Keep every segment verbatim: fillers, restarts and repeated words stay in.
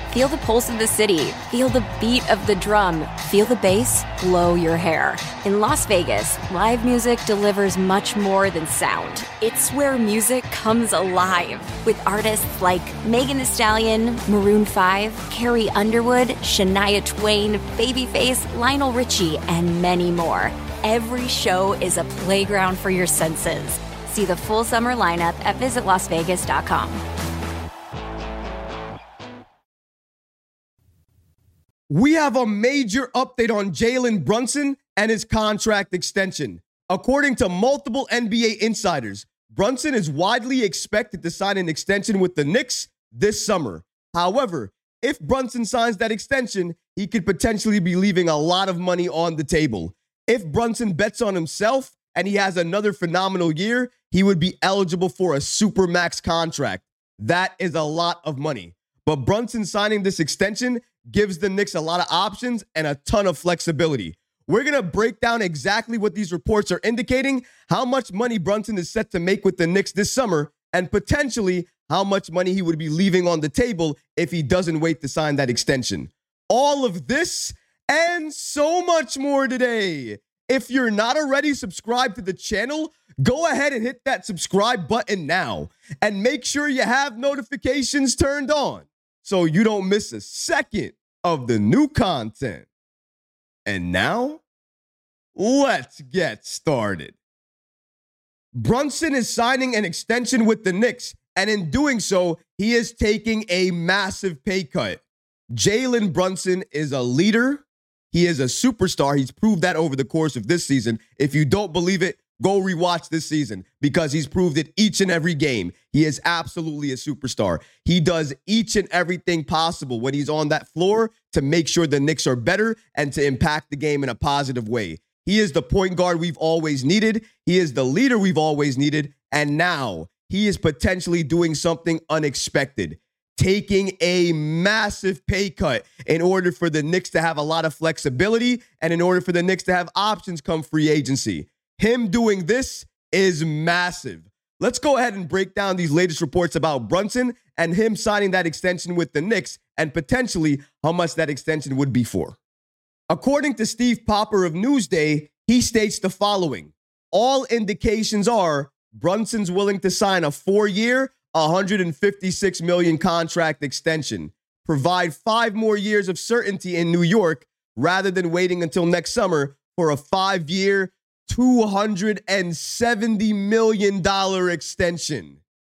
Feel the pulse of the city. Feel the beat of the drum. Feel the bass blow your hair. In Las Vegas, live music delivers much more than sound. It's where music comes alive with artists like Megan Thee Stallion, Maroon five, Carrie Underwood, Shania Twain, Babyface, Lionel Richie, and many more. Every show is a playground for your senses. See the full summer lineup at visit las vegas dot com. We have a major update on Jalen Brunson and his contract extension. According to multiple N B A insiders, Brunson is widely expected to sign an extension with the Knicks this summer. However, if Brunson signs that extension, he could potentially be leaving a lot of money on the table. If Brunson bets on himself and he has another phenomenal year, he would be eligible for a supermax contract. That is a lot of money. But Brunson signing this extension gives the Knicks a lot of options and a ton of flexibility. We're going to break down exactly what these reports are indicating, how much money Brunson is set to make with the Knicks this summer, and potentially how much money he would be leaving on the table if he doesn't wait to sign that extension. All of this and so much more today. If you're not already subscribed to the channel, go ahead and hit that subscribe button now and make sure you have notifications turned on so you don't miss a second of the new content. And now, let's get started. Brunson is signing an extension with the Knicks, and in doing so, he is taking a massive pay cut. Jalen Brunson is a leader. He is a superstar. He's proved that over the course of this season. If you don't believe it, go rewatch this season because he's proved it each and every game. He is absolutely a superstar. He does each and everything possible when he's on that floor to make sure the Knicks are better and to impact the game in a positive way. He is the point guard we've always needed. He is the leader we've always needed. And now he is potentially doing something unexpected, taking a massive pay cut in order for the Knicks to have a lot of flexibility and in order for the Knicks to have options come free agency. Him doing this is massive. Let's go ahead and break down these latest reports about Brunson and him signing that extension with the Knicks and potentially how much that extension would be for. According to Steve Popper of Newsday, he states the following. All indications are Brunson's willing to sign a four-year, one hundred fifty-six million dollars contract extension, provide five more years of certainty in New York rather than waiting until next summer for a five-year, two hundred seventy million dollars extension.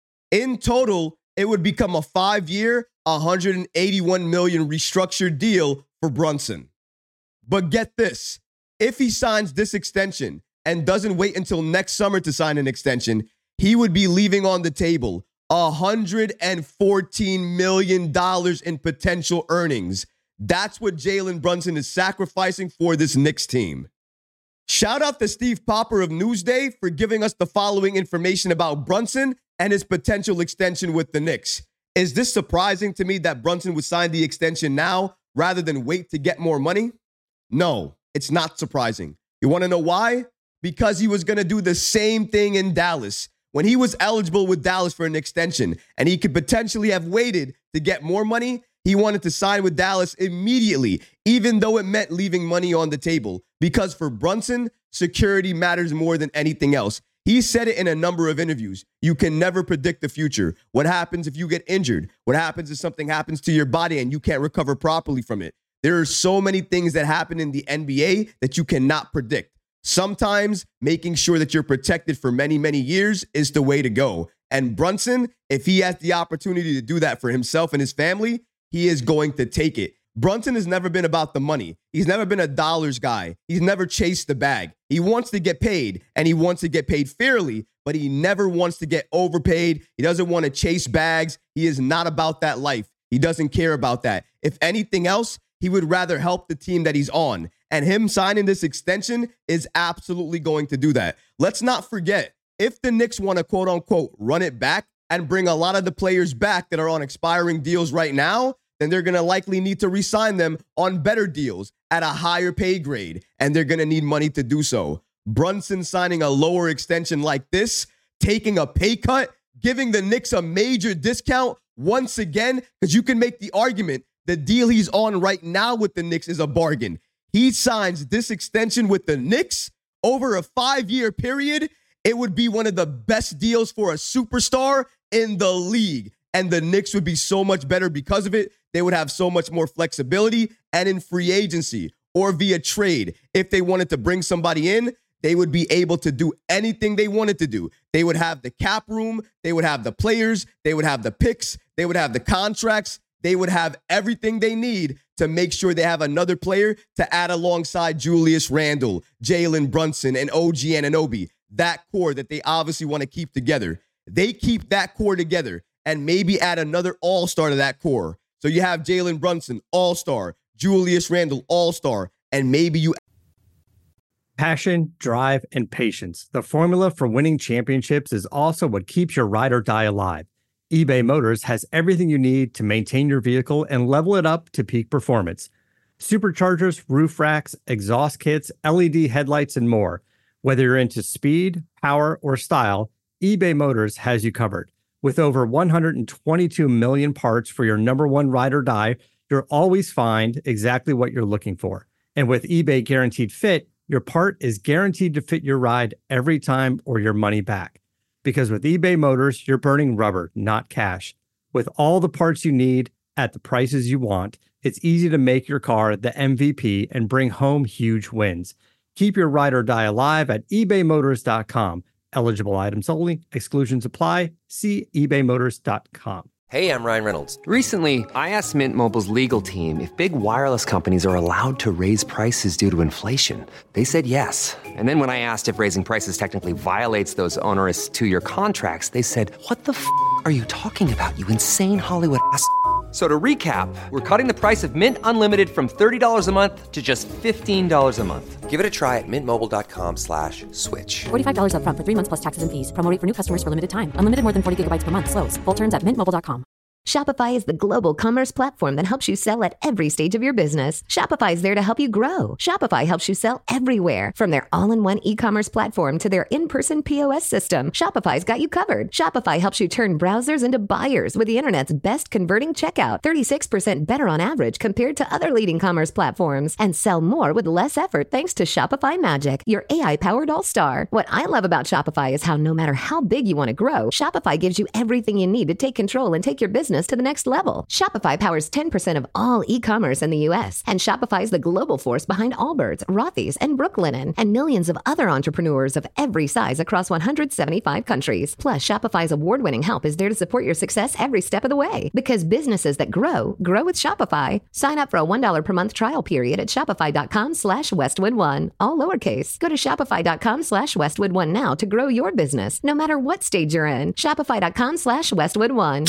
In total, it would become a five-year, one hundred eighty-one million dollars restructured deal for Brunson. But get this, if he signs this extension and doesn't wait until next summer to sign an extension, he would be leaving on the table one hundred fourteen million dollars in potential earnings. That's what Jalen Brunson is sacrificing for this Knicks team. Shout out to Steve Popper of Newsday for giving us the following information about Brunson and his potential extension with the Knicks. Is this surprising to me that Brunson would sign the extension now rather than wait to get more money? No, it's not surprising. You want to know why? Because he was going to do the same thing in Dallas. When he was eligible with Dallas for an extension and he could potentially have waited to get more money, he wanted to sign with Dallas immediately, even though it meant leaving money on the table. Because for Brunson, security matters more than anything else. He said it in a number of interviews. You can never predict the future. What happens if you get injured? What happens if something happens to your body and you can't recover properly from it? There are so many things that happen in the N B A that you cannot predict. Sometimes making sure that you're protected for many, many years is the way to go. And Brunson, if he has the opportunity to do that for himself and his family, he is going to take it. Brunson has never been about the money. He's never been a dollars guy. He's never chased the bag. He wants to get paid, and he wants to get paid fairly, but he never wants to get overpaid. He doesn't want to chase bags. He is not about that life. He doesn't care about that. If anything else, he would rather help the team that he's on. And him signing this extension is absolutely going to do that. Let's not forget, if the Knicks want to quote unquote run it back and bring a lot of the players back that are on expiring deals right now, then they're going to likely need to re-sign them on better deals at a higher pay grade, and they're going to need money to do so. Brunson signing a lower extension like this, taking a pay cut, giving the Knicks a major discount once again, because you can make the argument the deal he's on right now with the Knicks is a bargain. He signs this extension with the Knicks over a five-year period. It would be one of the best deals for a superstar in the league. And the Knicks would be so much better because of it. They would have so much more flexibility. And in free agency or via trade, if they wanted to bring somebody in, they would be able to do anything they wanted to do. They would have the cap room. They would have the players. They would have the picks. They would have the contracts. They would have everything they need to make sure they have another player to add alongside Julius Randle, Jalen Brunson, and O G Anunoby. That core that they obviously want to keep together. They keep that core together and maybe add another all-star to that core. So you have Jalen Brunson, all-star, Julius Randle, all-star, and maybe you... Passion, drive, and patience. The formula for winning championships is also what keeps your ride or die alive. eBay Motors has everything you need to maintain your vehicle and level it up to peak performance. Superchargers, roof racks, exhaust kits, L E D headlights, and more. Whether you're into speed, power, or style, eBay Motors has you covered. With over one hundred twenty-two million parts for your number one ride or die, you'll always find exactly what you're looking for. And with eBay Guaranteed Fit, your part is guaranteed to fit your ride every time or your money back. Because with eBay Motors, you're burning rubber, not cash. With all the parts you need at the prices you want, it's easy to make your car the M V P and bring home huge wins. Keep your ride or die alive at ebay motors dot com. Eligible items only. Exclusions apply. See ebay motors dot com. Hey, I'm Ryan Reynolds. Recently, I asked Mint Mobile's legal team if big wireless companies are allowed to raise prices due to inflation. They said yes. And then when I asked if raising prices technically violates those onerous two-year contracts, they said, "What the f*** are you talking about, you insane Hollywood ass f- So to recap, we're cutting the price of Mint Unlimited from thirty dollars a month to just fifteen dollars a month. Give it a try at mintmobile.com slash switch. forty-five dollars up front for three months plus taxes and fees. Promo rate for new customers for limited time. Unlimited more than forty gigabytes per month. Slows full terms at mint mobile dot com. Shopify is the global commerce platform that helps you sell at every stage of your business. Shopify is there to help you grow. Shopify helps you sell everywhere, from their all-in-one e-commerce platform to their in-person P O S system. Shopify's got you covered. Shopify helps you turn browsers into buyers with the internet's best converting checkout, thirty-six percent better on average compared to other leading commerce platforms, and sell more with less effort thanks to Shopify Magic, your A I-powered all-star. What I love about Shopify is how no matter how big you want to grow, Shopify gives you everything you need to take control and take your business to the next level. Shopify powers ten percent of all e-commerce in the U S, and Shopify is the global force behind Allbirds, Rothy's, and Brooklinen, and millions of other entrepreneurs of every size across one hundred seventy-five countries. Plus, Shopify's award-winning help is there to support your success every step of the way. Because businesses that grow, grow with Shopify. Sign up for a one dollar per month trial period at shopify.com slash Westwood1. All lowercase. Go to shopify.com slash Westwood1 now to grow your business, no matter what stage you're in. Shopify.com slash Westwood1.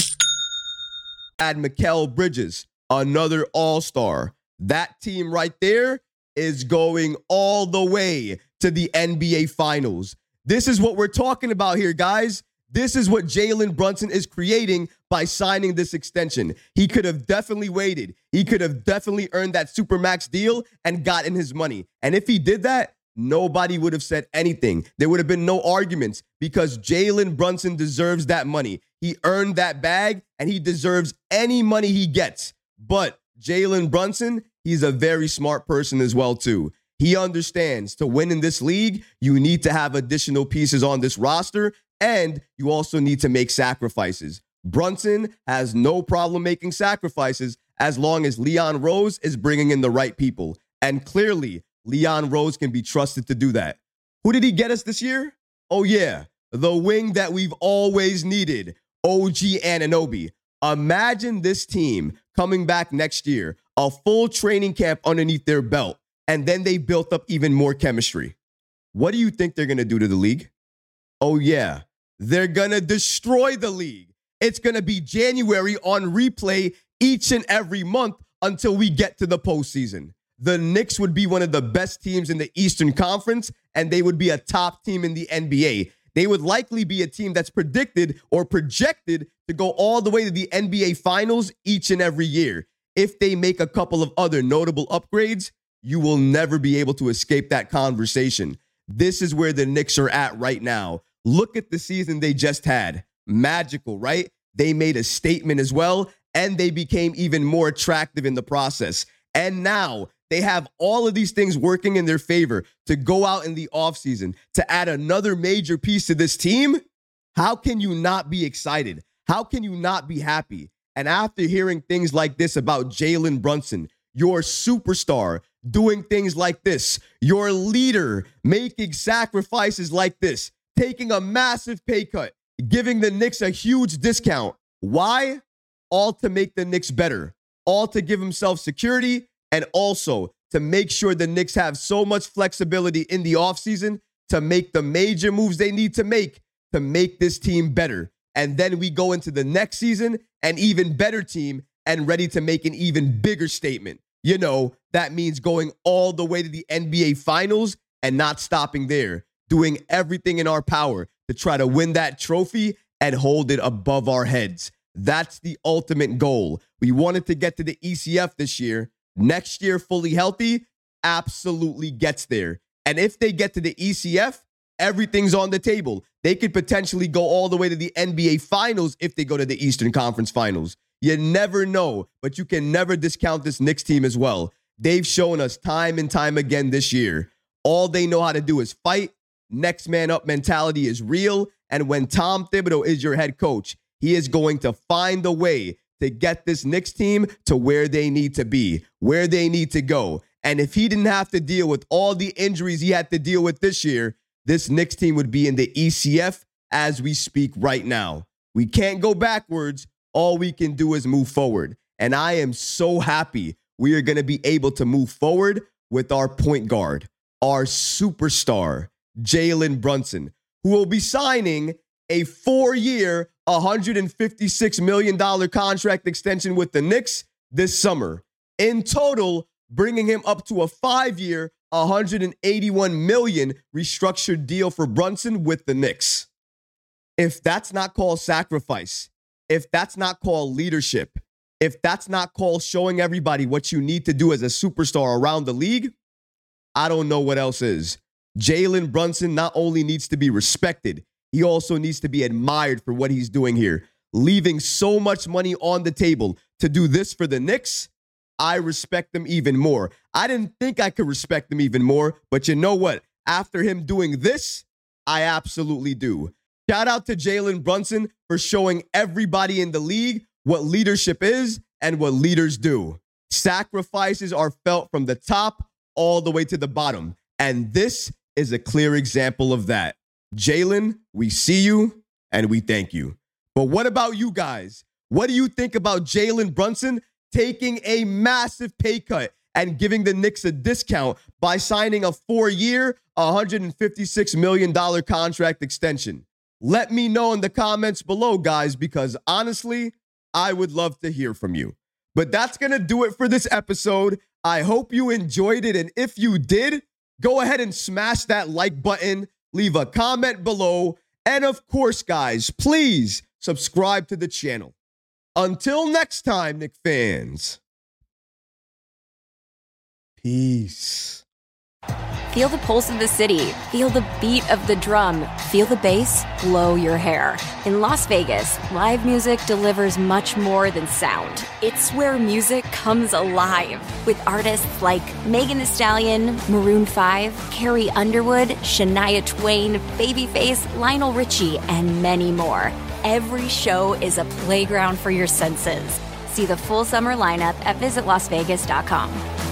Add Mikal Bridges, another all-star. That team right there is going all the way to the N B A Finals. This is what we're talking about here, guys. This is what Jalen Brunson is creating by signing this extension. He could have definitely waited. He could have definitely earned that Supermax deal and gotten his money. And if he did that, nobody would have said anything. There would have been no arguments because Jalen Brunson deserves that money. He earned that bag and he deserves any money he gets. But Jalen Brunson, he's a very smart person as well, too. He understands to win in this league, you need to have additional pieces on this roster, and you also need to make sacrifices. Brunson has no problem making sacrifices as long as Leon Rose is bringing in the right people. And clearly, Leon Rose can be trusted to do that. Who did he get us this year? Oh, yeah, the wing that we've always needed, O G Anunoby. Imagine this team coming back next year, a full training camp underneath their belt, and then they built up even more chemistry. What do you think they're going to do to the league? Oh, yeah, they're going to destroy the league. It's going to be January on replay each and every month until we get to the postseason. The Knicks would be one of the best teams in the Eastern Conference, and they would be a top team in the N B A. They would likely be a team that's predicted or projected to go all the way to the N B A Finals each and every year. If they make a couple of other notable upgrades, you will never be able to escape that conversation. This is where the Knicks are at right now. Look at the season they just had. Magical, right? They made a statement as well, and they became even more attractive in the process. And now they have all of these things working in their favor to go out in the offseason to add another major piece to this team. How can you not be excited? How can you not be happy? And after hearing things like this about Jalen Brunson, your superstar, doing things like this, your leader making sacrifices like this, taking a massive pay cut, giving the Knicks a huge discount. Why? All to make the Knicks better, all to give himself security, and also to make sure the Knicks have so much flexibility in the offseason to make the major moves they need to make to make this team better. And then we go into the next season, an even better team and ready to make an even bigger statement. You know, that means going all the way to the N B A Finals and not stopping there, doing everything in our power to try to win that trophy and hold it above our heads. That's the ultimate goal. We wanted to get to the E C F this year. Next year, fully healthy, absolutely gets there. And if they get to the E C F, everything's on the table. They could potentially go all the way to the N B A Finals if they go to the Eastern Conference Finals. You never know, but you can never discount this Knicks team as well. They've shown us time and time again this year. All they know how to do is fight. Next man up mentality is real. And when Tom Thibodeau is your head coach, he is going to find a way to get this Knicks team to where they need to be, where they need to go. And if he didn't have to deal with all the injuries he had to deal with this year, this Knicks team would be in the E C F as we speak right now. We can't go backwards. All we can do is move forward. And I am so happy we are going to be able to move forward with our point guard, our superstar, Jalen Brunson, who will be signing a four-year, one hundred fifty-six million dollars contract extension with the Knicks this summer. In total, bringing him up to a five-year, one hundred eighty-one million dollars restructured deal for Brunson with the Knicks. If that's not called sacrifice, if that's not called leadership, if that's not called showing everybody what you need to do as a superstar around the league, I don't know what else is. Jalen Brunson not only needs to be respected, he also needs to be admired for what he's doing here. Leaving so much money on the table to do this for the Knicks, I respect them even more. I didn't think I could respect them even more, but you know what? After him doing this, I absolutely do. Shout out to Jalen Brunson for showing everybody in the league what leadership is and what leaders do. Sacrifices are felt from the top all the way to the bottom. And this is a clear example of that. Jalen, we see you and we thank you. But what about you guys? What do you think about Jalen Brunson taking a massive pay cut and giving the Knicks a discount by signing a four-year, one hundred fifty-six million dollars contract extension? Let me know in the comments below, guys, because honestly, I would love to hear from you. But that's going to do it for this episode. I hope you enjoyed it. And if you did, go ahead and smash that like button, leave a comment below. And of course, guys, please subscribe to the channel. Until next time, Knicks fans. Peace. Feel the pulse of the city. Feel the beat of the drum. Feel the bass blow your hair. In Las Vegas, live music delivers much more than sound. It's where music comes alive. With artists like Megan Thee Stallion, Maroon five, Carrie Underwood, Shania Twain, Babyface, Lionel Richie, and many more. Every show is a playground for your senses. See the full summer lineup at visit las vegas dot com.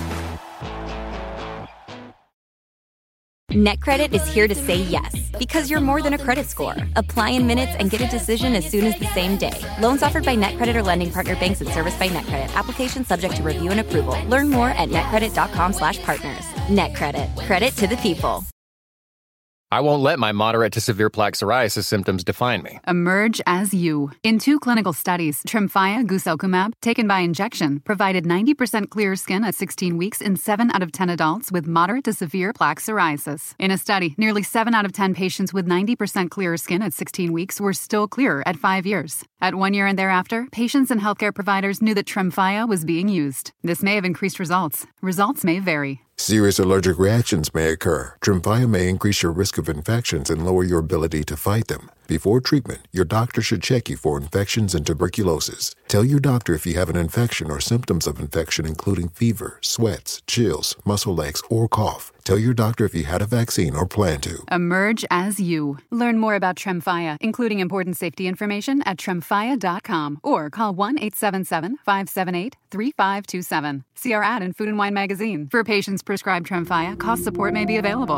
NetCredit is here to say yes, because you're more than a credit score. Apply in minutes and get a decision as soon as the same day. Loans offered by NetCredit or lending partner banks and serviced by NetCredit. Application subject to review and approval. Learn more at netcredit.com slash partners. NetCredit. Credit to the people. I won't let my moderate to severe plaque psoriasis symptoms define me. Emerge as you. In two clinical studies, Tremfya guselkumab, taken by injection, provided ninety percent clearer skin at sixteen weeks in seven out of ten adults with moderate to severe plaque psoriasis. In a study, nearly seven out of ten patients with ninety percent clearer skin at sixteen weeks were still clearer at five years. At one year and thereafter, patients and healthcare providers knew that Tremfya was being used. This may have increased results. Results may vary. Serious allergic reactions may occur. Tremfya may increase your risk of infections and lower your ability to fight them. Before treatment, your doctor should check you for infections and tuberculosis. Tell your doctor if you have an infection or symptoms of infection, including fever, sweats, chills, muscle aches, or cough. Tell your doctor if you had a vaccine or plan to. Emerge as you. Learn more about Tremfya, including important safety information at tremfya dot com or call one eight seven seven, five seven eight, three five two seven. See our ad in Food and Wine magazine. For patients prescribed Tremfya, cost support may be available.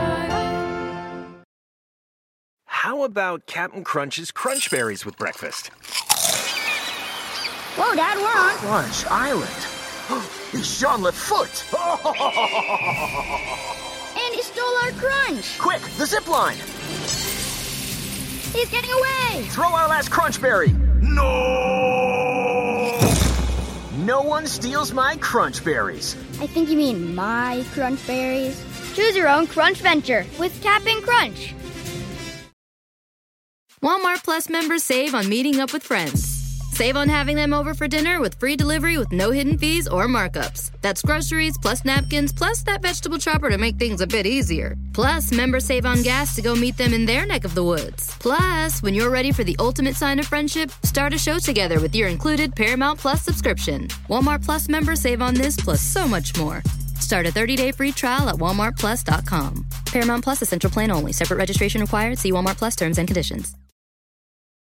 How about Captain Crunch's Crunch Berries with breakfast? Whoa, Dad, we're on Crunch Island. It's Jean Lefoot. And he stole our crunch. Quick, the zip line. He's getting away. Throw our last Crunch Berry. No! No one steals my Crunch Berries. I think you mean my Crunch Berries. Choose your own Crunch venture with Cap'n Crunch. Walmart Plus members save on meeting up with friends. Save on having them over for dinner with free delivery with no hidden fees or markups. That's groceries, plus napkins, plus that vegetable chopper to make things a bit easier. Plus, members save on gas to go meet them in their neck of the woods. Plus, when you're ready for the ultimate sign of friendship, start a show together with your included Paramount Plus subscription. Walmart Plus members save on this plus so much more. Start a thirty-day free trial at walmart plus dot com. Paramount Plus Essential Plan only. Separate registration required. See Walmart Plus terms and conditions.